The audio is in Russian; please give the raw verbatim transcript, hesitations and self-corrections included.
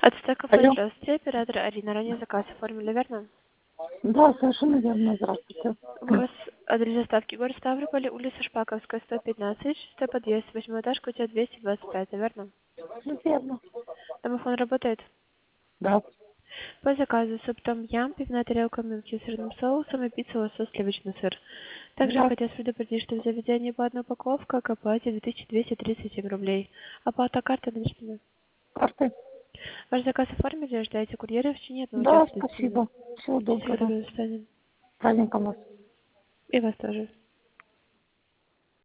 Ацтекафе, Алло. здравствуйте, оператор Арина. Ранее заказ оформили, верно? Да, совершенно верно. Здравствуйте. У вас адрес доставки город Ставрополь, улица Шпаковская, сто пятнадцать, шестой подъезд, восьмой этаж, квартира двести двадцать пять, верно? Все верно. Домофон работает? Да. По заказу суп том ям, пивная тарелка мюнхен с сырным соусом и пицца лосось сливочный сыр. Также Да. хотелось предупредить, что в заведении по одной упаковке к оплате две тысячи двести тридцать семь рублей. Оплата карты наличными. Карты. Ваш заказ оформили, ожидаете курьера в течение одного Да, часа. спасибо. Всего Спасибо, доброго. до свидания. Праздником вас. И вас тоже.